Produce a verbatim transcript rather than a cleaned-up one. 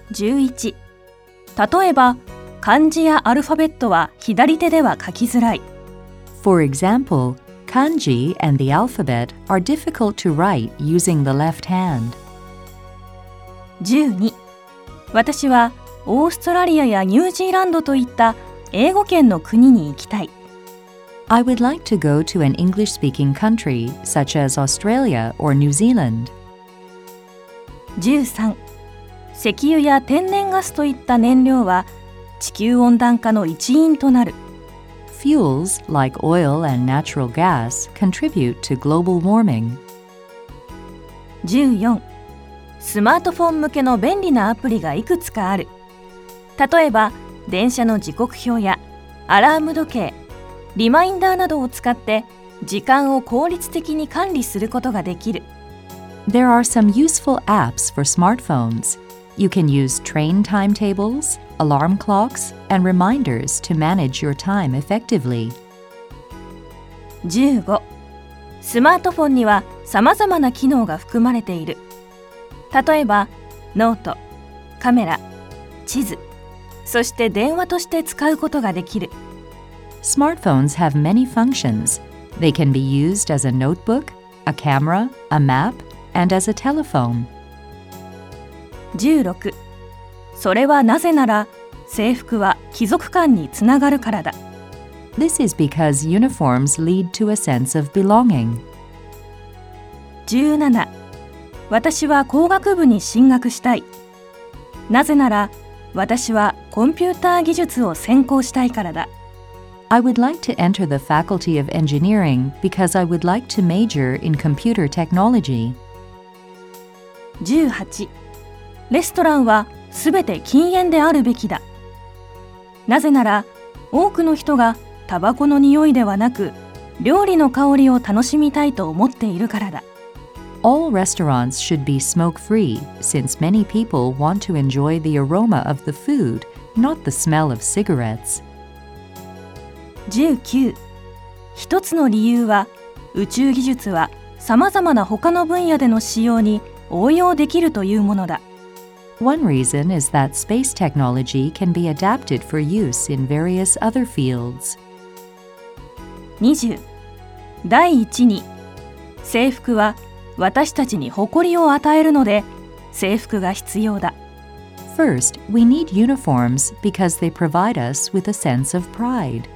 じゅういち、例えば漢字やアルファベットは左手では書きづらい。 For example, kanji and the alphabet are difficult to write using the left hand. じゅうに、私はオーストラリアやニュージーランドといった英語圏の国に行きたい。 I would like to go to an English-speaking country such as Australia or New Zealand. じゅうさん、石油や天然ガスといった燃料は地球温暖化の一因となる。 Fuels like oil and natural gas contribute to global warming. じゅうよん、スマートフォン向けの便利なアプリがいくつかある。例えば電車の時刻表やアラーム時計、リマインダーなどを使って時間を効率的に管理することができる。 There are some useful apps for smartphones. You can use train timetables, alarm clocks, and reminders to manage your time effectively. じゅうご、スマートフォンにはさまざまな機能が含まれている。例えばノート、カメラ、地図、そして電話として使うことができる。 Smartphones have many functions. They can be used as a notebook, a camera, a map, and as a telephone. じゅうろく、それはなぜなら制服は貴族感につながるからだ。 This is because uniforms lead to a sense of belonging. じゅうなな、私は工学部に進学したい。なぜなら私はコンピューター技術を専攻したいからだ。 I would like to enter the Faculty of Engineering because I would like to major in computer technology. じゅうはち、レストランはすべて禁煙であるべきだ。なぜなら多くの人がタバコの匂いではなく料理の香りを楽しみたいと思っているからだ。 All restaurants should be smoke-free since many people want to enjoy the aroma of the food, not the smell of cigarettes. じゅうきゅう、一つの理由は宇宙技術はさまざまな他の分野での使用に応用できるというものだ。 One reason is that space technology can be adapted for use in various other fields. にじゅう、だいいちに、制服は私たちに誇りを与えるので制服が必要だ。 First, we need uniforms because they provide us with a sense of pride.